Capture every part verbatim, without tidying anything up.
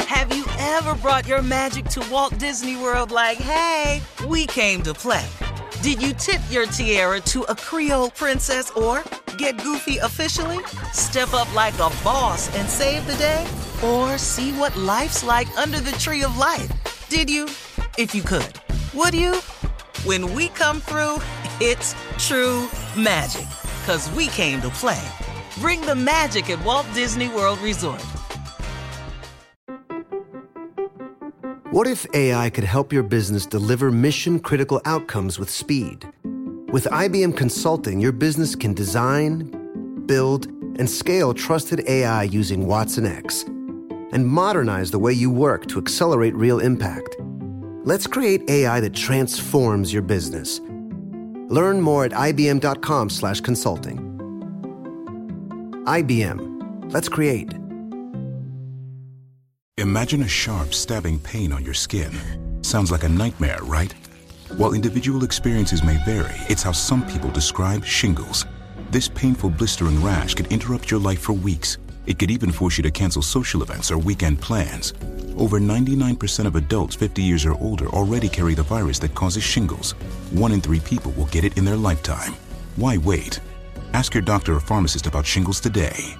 Have you ever brought your magic to Walt Disney World like, hey, we came to play? Did you tip your tiara to a Creole princess or get goofy officially? Step up like a boss and save the day? Or see what life's like under the tree of life? Did you? If you could. Would you? When we come through, it's true magic. 'Cause we came to play. Bring the magic at Walt Disney World Resort. What if A I could help your business deliver mission-critical outcomes with speed? With I B M Consulting, your business can design, build, and scale trusted A I using Watson X, and modernize the way you work to accelerate real impact. Let's create A I that transforms your business. Learn more at ibm.com slash consulting. I B M. Let's create. Imagine a sharp, stabbing pain on your skin. Sounds like a nightmare, right? While individual experiences may vary, it's how some people describe shingles. This painful, blistering rash could interrupt your life for weeks. It could even force you to cancel social events or weekend plans. Over ninety-nine percent of adults fifty years or older already carry the virus that causes shingles. One in three people will get it in their lifetime. Why wait? Ask your doctor or pharmacist about shingles today.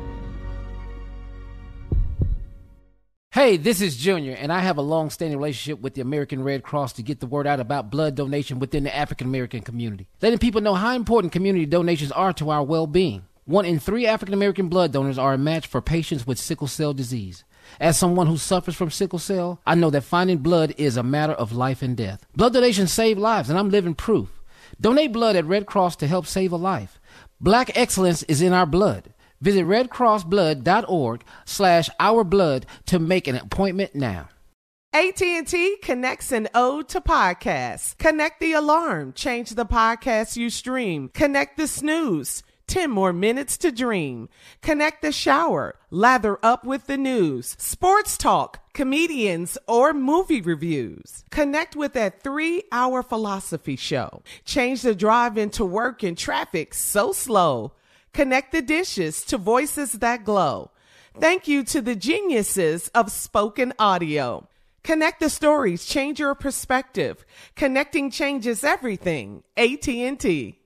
Hey, this is Junior, and I have a long-standing relationship with the American Red Cross to get the word out about blood donation within the African-American community, letting people know how important community donations are to our well-being. One in three African-American blood donors are a match for patients with sickle cell disease. As someone who suffers from sickle cell, I know that finding blood is a matter of life and death. Blood donations save lives, and I'm living proof. Donate blood at Red Cross to help save a life. Black excellence is in our blood. Visit redcrossblood.org slash ourblood to make an appointment now. A T and T connects an ode to podcasts. Connect the alarm. Change the podcast you stream. Connect the snooze. ten more minutes to dream. Connect the shower. Lather up with the news. Sports talk, comedians, or movie reviews. Connect with that three-hour philosophy show. Change the drive into work in traffic so slow. Connect the dishes to voices that glow. Thank you to the geniuses of spoken audio. Connect the stories, change your perspective. Connecting changes everything. A T and T.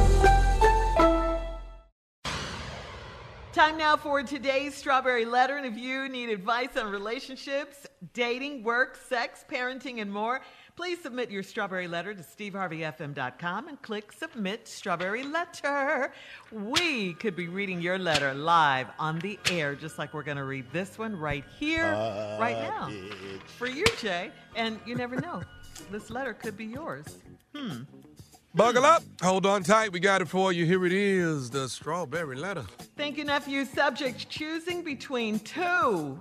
Time now for today's Strawberry Letter. And if you need advice on relationships, dating, work, sex, parenting, and more, please submit your Strawberry Letter to steve harvey f m dot com and click Submit Strawberry Letter. We could be reading your letter live on the air, just like we're going to read this one right here, uh, right now. Bitch. For you, Jay. And you never know. This letter could be yours. Hmm. Buckle up. Hold on tight. We got it for you. Here it is, the Strawberry Letter. Thank you, nephew. Subject: choosing between two,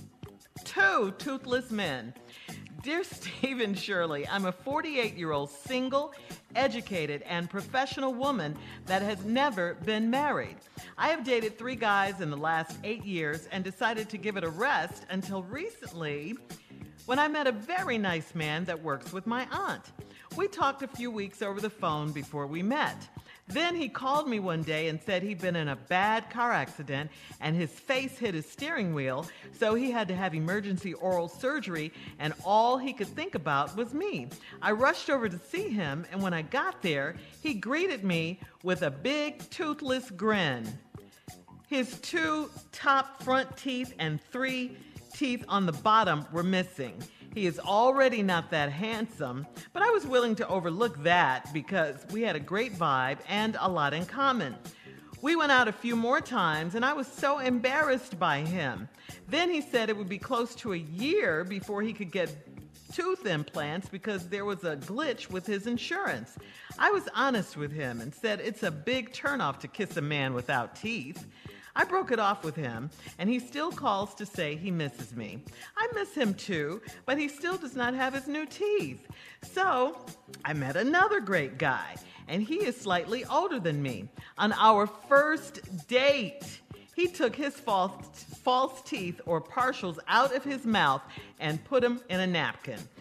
two toothless men. Dear Stephen Shirley, I'm a forty-eight-year-old single, educated, and professional woman that has never been married. I have dated three guys in the last eight years and decided to give it a rest until recently when I met a very nice man that works with my aunt. We talked a few weeks over the phone before we met. Then he called me one day and said he'd been in a bad car accident and his face hit his steering wheel, so he had to have emergency oral surgery, and all he could think about was me. I rushed over to see him, and when I got there, he greeted me with a big toothless grin. His two top front teeth and three teeth on the bottom were missing. He is already not that handsome, but I was willing to overlook that because we had a great vibe and a lot in common. We went out a few more times, and I was so embarrassed by him. Then he said it would be close to a year before he could get tooth implants because there was a glitch with his insurance. I was honest with him and said it's a big turnoff to kiss a man without teeth. I broke it off with him, and he still calls to say he misses me. I miss him too, but he still does not have his new teeth. So I met another great guy, and he is slightly older than me. On our first date, he took his false, false teeth or partials out of his mouth and put them in a napkin.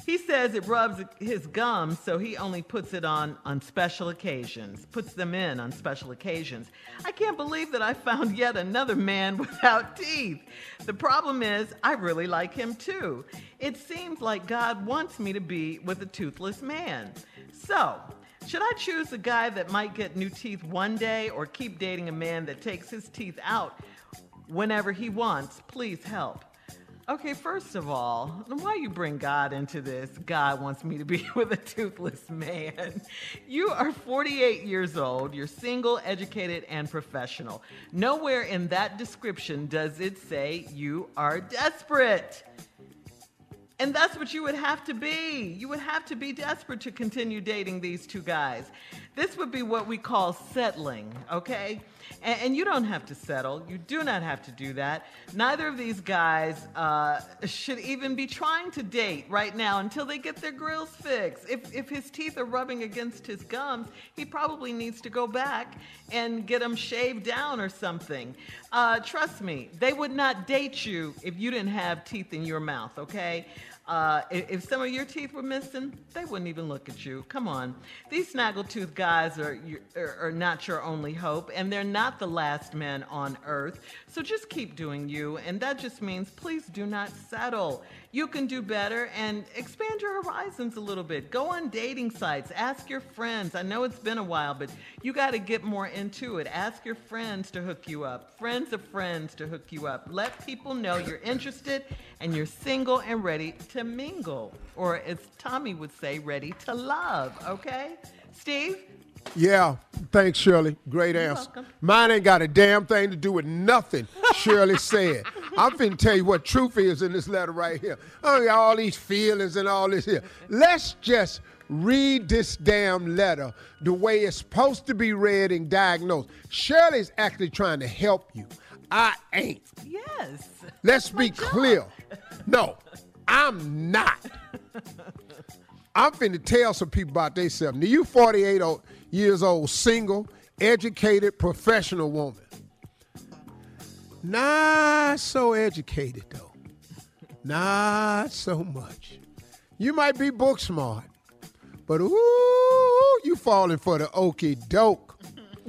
He says it rubs his gums, so he only puts it on on special occasions, puts them in on special occasions. I can't believe that I found yet another man without teeth. The problem is, I really like him too. It seems like God wants me to be with a toothless man. So, should I choose a guy that might get new teeth one day or keep dating a man that takes his teeth out whenever he wants? Please help. Okay, first of all, why you bring God into this? God wants me to be with a toothless man. You are forty-eight years old. You're single, educated, and professional. Nowhere in that description does it say you are desperate. And that's what you would have to be. You would have to be desperate to continue dating these two guys. This would be what we call settling, okay? And, and you don't have to settle. You do not have to do that. Neither of these guys uh, should even be trying to date right now until they get their grills fixed. If, if his teeth are rubbing against his gums, he probably needs to go back and get them shaved down or something. Uh, trust me, they would not date you if you didn't have teeth in your mouth, okay? Uh, if, if some of your teeth were missing, they wouldn't even look at you. Come on. These snaggletooth guys are, are, are not your only hope, and they're not the last men on earth. So just keep doing you, and that just means please do not settle. You can do better and expand your horizons a little bit. Go on dating sites. Ask your friends. I know it's been a while, but you got to get more into it. Ask your friends to hook you up. Friends of friends to hook you up. Let people know you're interested and you're single and ready to mingle. Or as Tommy would say, ready to love. Okay? Steve? Yeah, thanks, Shirley. Great You're answer. welcome. Mine ain't got a damn thing to do with nothing Shirley said. I'm finna tell you what truth is in this letter right here. I got all these feelings and all this here. Let's just read this damn letter the way it's supposed to be read and diagnosed. Shirley's actually trying to help you. I ain't. Yes. Let's be clear. No, I'm not. I'm finna tell some people about themselves. Now, you forty-eight years old, single, educated, professional woman. Not so educated, though. Not so much. You might be book smart, but ooh, you falling for the okie doke.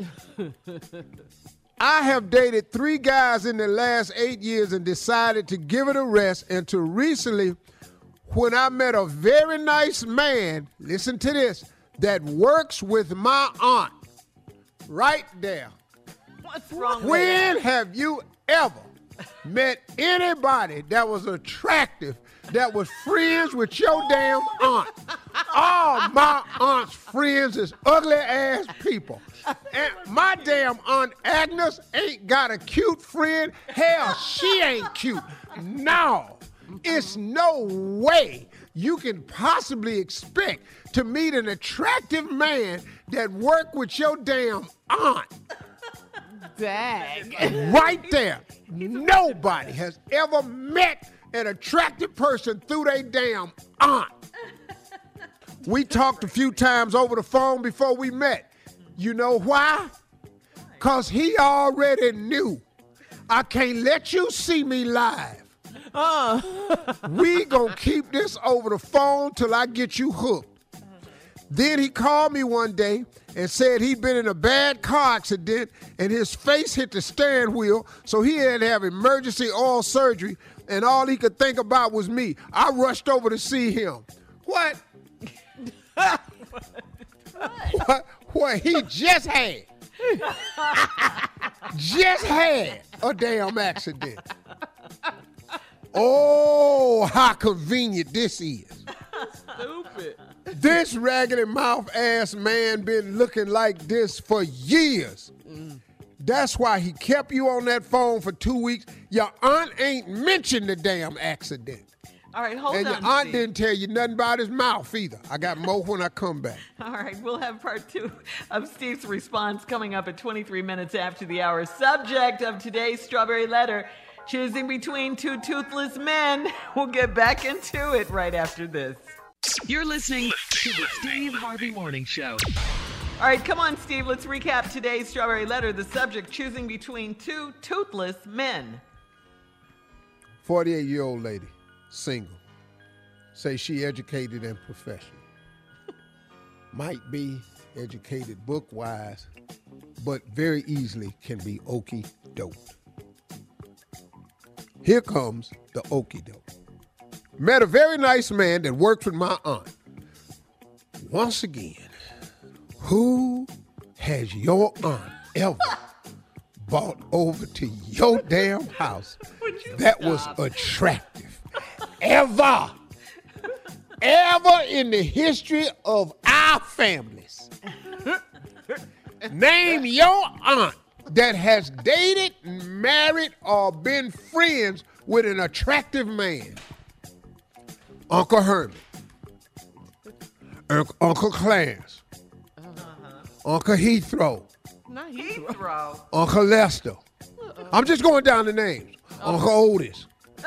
I have dated three guys in the last eight years and decided to give it a rest until recently when I met a very nice man, listen to this, that works with my aunt. Right there. What's wrong with When that? have you ever met anybody that was attractive, that was friends with your damn aunt? All my aunt's friends is ugly ass people. And my damn Aunt Agnes ain't got a cute friend. Hell, she ain't cute. No. It's no way you can possibly expect to meet an attractive man that work with your damn aunt. Dang. Right there. Nobody has ever met an attractive person through their damn aunt. We talked a few times over the phone before we met. You know why? Because he already knew. I can't let you see me live. Uh. We gonna keep this over the phone till I get you hooked. Then he called me one day and said he'd been in a bad car accident and his face hit the steering wheel, so he had to have emergency oil surgery, and all he could think about was me. I rushed over to see him. What? what? What he just had. just had a damn accident. Oh, how convenient this is. Stupid. This raggedy mouth ass man been looking like this for years. Mm. That's why he kept you on that phone for two weeks. Your aunt ain't mentioned the damn accident. All right, hold and on, your aunt Steve. didn't tell you nothing about his mouth either. I got more when I come back. All right, we'll have part two of Steve's response coming up at twenty-three minutes after the hour. Subject of today's Strawberry Letter, choosing between two toothless men. We'll get back into it right after this. You're listening to the Steve Harvey Morning Show. All right, come on, Steve. Let's recap today's Strawberry Letter. The subject, choosing between two toothless men. forty-eight-year-old lady, single. say she educated and professional. Might be educated book-wise, but very easily can be okey-doke. Here comes the okey-doke. Met a very nice man that worked with my aunt. Once again, who has your aunt ever brought over to your damn house that stop? was attractive? Ever. Ever in the history of our families. Name your aunt that has dated, married, or been friends with an attractive man. Uncle Herman. Un- Uncle Clarence. Uh-huh. Uncle Heathrow. Not Heathrow. Uncle Lester. Uh-uh. I'm just going down the names. Uh-huh. Uncle Otis.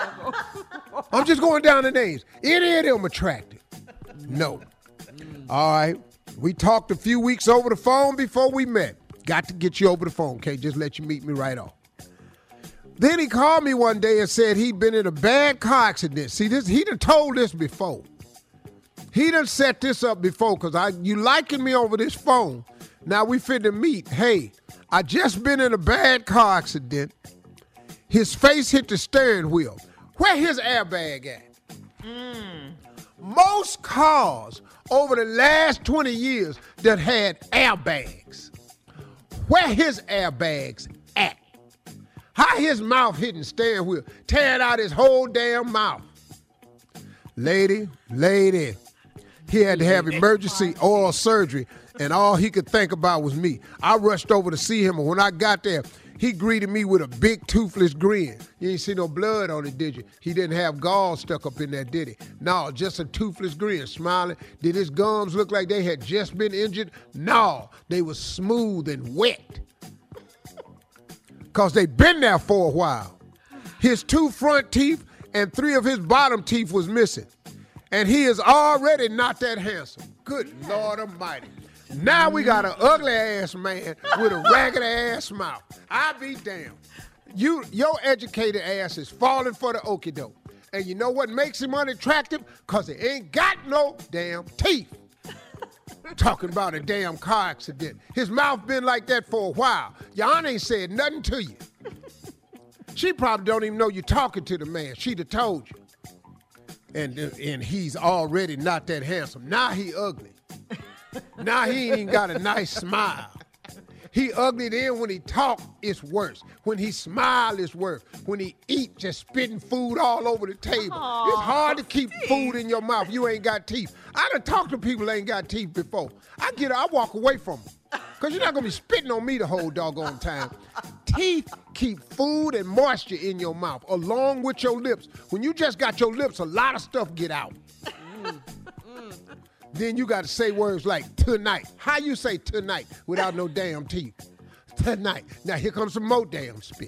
I'm just going down the names. Any of them attractive? No. All right. We talked a few weeks over the phone before we met. Got to get you over the phone, okay? Just let you meet me right off. Then he called me one day and said he'd been in a bad car accident. See, this he done told this before. He done set this up before because I you liking me over this phone. Now we finna meet. Hey, I just been in a bad car accident. His face hit the steering wheel. Where his airbag at? Mm. Most cars over the last twenty years that had airbags. Where his airbags at? How his mouth hitting steering wheel, tearing out his whole damn mouth. Lady, lady, he had to have emergency oral surgery, and all he could think about was me. I rushed over to see him, and when I got there, he greeted me with a big toothless grin. You ain't see no blood on it, did you? He didn't have gauze stuck up in there, did he? No, just a toothless grin, smiling. Did his gums look like they had just been injured? No, they were smooth and wet. Because they been there for a while. His two front teeth and three of his bottom teeth was missing. And he is already not that handsome. Good Lord Almighty. Now we got an ugly-ass man with a ragged-ass mouth. I be damned. You, your educated ass is falling for the okie-doke. And you know what makes him unattractive? Because he ain't got no damn teeth. Talking about a damn car accident. His mouth been like that for a while. Your aunt ain't said nothing to you. She probably don't even know you're talking to the man. She'd have told you. And, and he's already not that handsome. Now he ugly. Now he ain't even got a nice smile. He ugly then when he talk, it's worse. When he smile, it's worse. When he eat, just spitting food all over the table. Aww, it's hard to keep Steve. food in your mouth. You ain't got teeth. I done talked to people that ain't got teeth before. I get I walk away from them. Because you're not going to be spitting on me the whole doggone time. Teeth keep food and moisture in your mouth along with your lips. When you just got your lips, a lot of stuff get out. Mm. Mm. Then you got to say words like tonight. How you say tonight without no damn teeth? Tonight. Now here comes some more damn spit.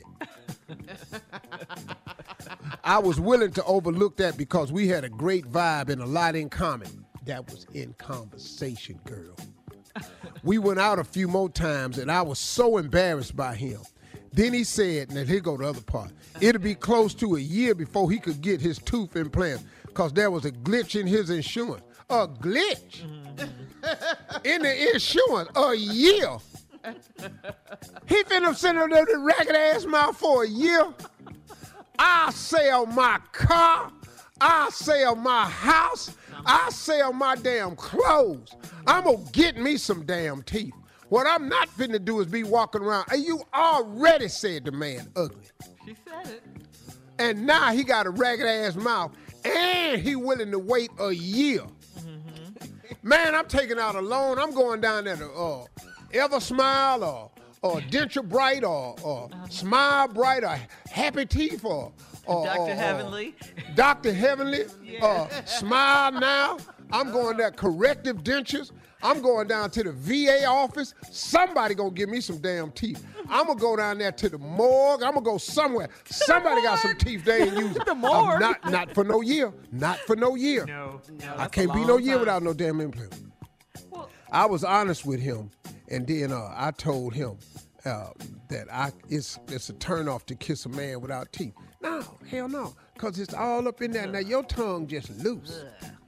I was willing to overlook that because we had a great vibe and a lot in common. That was in conversation, girl. We went out a few more times and I was so embarrassed by him. Then he said, and here go the other part, it'll be close to a year before he could get his tooth implant because there was a glitch in his insurance. A glitch mm-hmm. in the insurance, a year. He finna send him to the ragged ass mouth for a year. I'll sell my car. I'll sell my house. I'll sell my damn clothes. I'm gonna get me some damn teeth. What I'm not finna do is be walking around. Hey, you already said the man ugly. She said it. And now he got a ragged ass mouth and he willing to wait a year. Man, I'm taking out a loan. I'm going down there to uh, Ever Smile or, or Denture Bright or, or uh-huh. Smile Bright or Happy Teeth or, or Doctor or, Heavenly. Doctor Heavenly. Yeah. Uh, Smile Now. I'm going there Corrective Dentures. I'm going down to the V A office. Somebody gonna give me some damn teeth. I'm gonna go down there to the morgue. I'm gonna go somewhere. Somebody got some teeth they ain't using. The morgue. Uh, not, not for no year. Not for no year. No, no. I can't be no year time. without no damn implant. Well, I was honest with him, and then uh, I told him uh, that I it's it's a turnoff to kiss a man without teeth. No, hell no, because it's all up in there. Now your tongue just loose.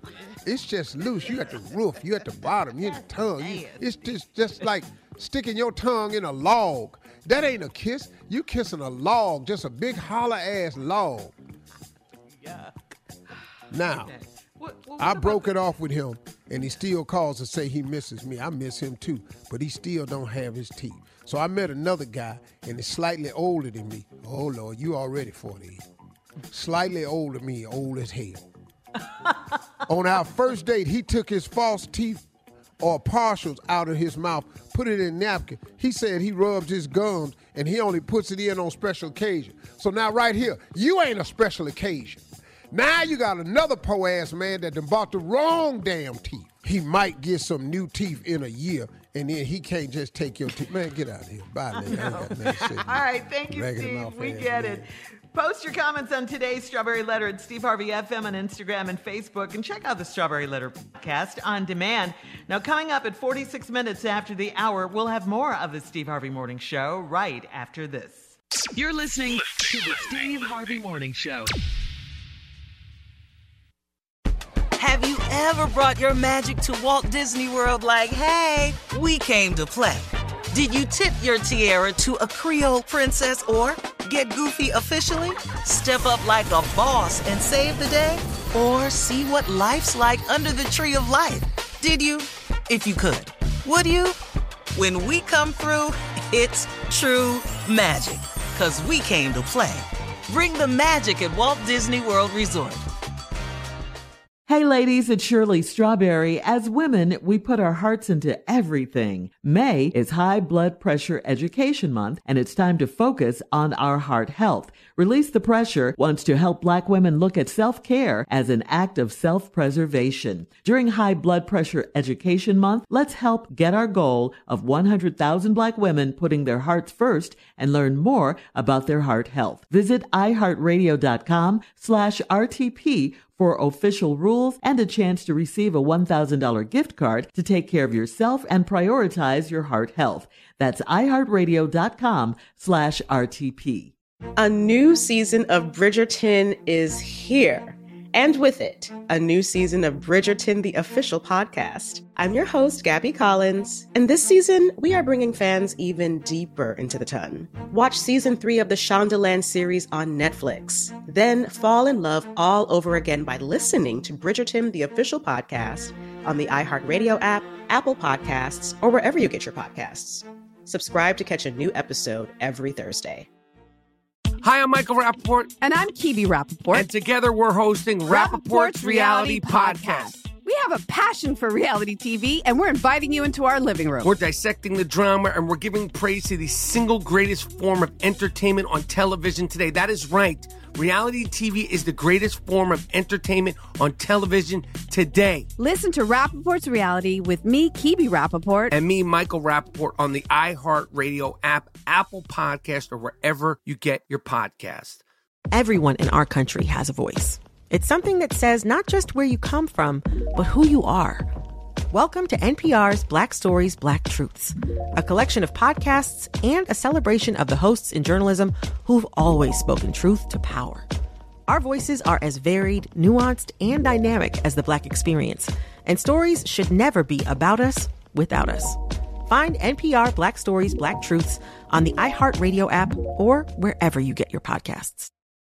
it's just loose. You at the roof, you at the bottom, you at the tongue. You, it's just, just like sticking your tongue in a log. That ain't a kiss. You kissing a log, just a big holler-ass log. Yeah. Now, Okay. What, what, I what broke about it off with him, and he still calls to say he misses me. I miss him too, but he still don't have his teeth. So I met another guy, and he's slightly older than me. Oh, Lord, you already forty. Slightly older than me, old as hell. On our first date, he took his false teeth or partials out of his mouth, put it in a napkin. He said he rubs his gums, and he only puts it in on special occasion. So now right here, you ain't a special occasion. Now you got another po-ass man that done bought the wrong damn teeth. He might get some new teeth in a year, and then he can't just take your teeth. Man, get out of here. Bye, man. I ain't got nothing to say to you. All right, thank you, Raggedy Steve. mouth We ass get man. it. Post your comments on today's Strawberry Letter at Steve Harvey F M on Instagram and Facebook, and check out the Strawberry Letter podcast on demand. Now, coming up at forty-six minutes after the hour, we'll have more of the Steve Harvey Morning Show right after this. You're listening to the Steve Harvey Morning Show. Have you ever brought your magic to Walt Disney World like, hey, we came to play? Did you tip your tiara to a Creole princess or get goofy officially? Step up like a boss and save the day? Or see what life's like under the tree of life? Did you? If you could. Would you? When we come through, it's true magic. 'Cause we came to play. Bring the magic at Walt Disney World Resort. Hey ladies, it's Shirley Strawberry. As women, we put our hearts into everything. May is High Blood Pressure Education Month, and it's time to focus on our heart health. Release the Pressure wants to help Black women look at self-care as an act of self-preservation. During High Blood Pressure Education Month, let's help get our goal of one hundred thousand Black women putting their hearts first and learn more about their heart health. Visit iHeartRadio.com slash RTP for official rules and a chance to receive a one thousand dollars gift card to take care of yourself and prioritize your heart health. That's iHeartRadio.com slash RTP. A new season of Bridgerton is here. And with it, a new season of Bridgerton, the official podcast. I'm your host, Gabby Collins, and this season, we are bringing fans even deeper into the ton. Watch season three of the Shondaland series on Netflix. Then fall in love all over again by listening to Bridgerton, the official podcast, on the iHeartRadio app, Apple Podcasts, or wherever you get your podcasts. Subscribe to catch a new episode every Thursday. Hi, I'm Michael Rappaport. And I'm Kibi Rappaport. And together we're hosting Rappaport's Reality Podcast. We have a passion for reality T V, and we're inviting you into our living room. We're dissecting the drama, and we're giving praise to the single greatest form of entertainment on television today. That is right. Reality T V is the greatest form of entertainment on television today. Listen to Rappaport's Reality with me, Kibi Rappaport. And me, Michael Rappaport, on the iHeartRadio app, Apple Podcast, or wherever you get your podcast. Everyone in our country has a voice. It's something that says not just where you come from, but who you are. Welcome to N P R's Black Stories, Black Truths, a collection of podcasts and a celebration of the hosts in journalism who've always spoken truth to power. Our voices are as varied, nuanced, and dynamic as the Black experience, and stories should never be about us without us. Find N P R Black Stories, Black Truths on the iHeartRadio app or wherever you get your podcasts.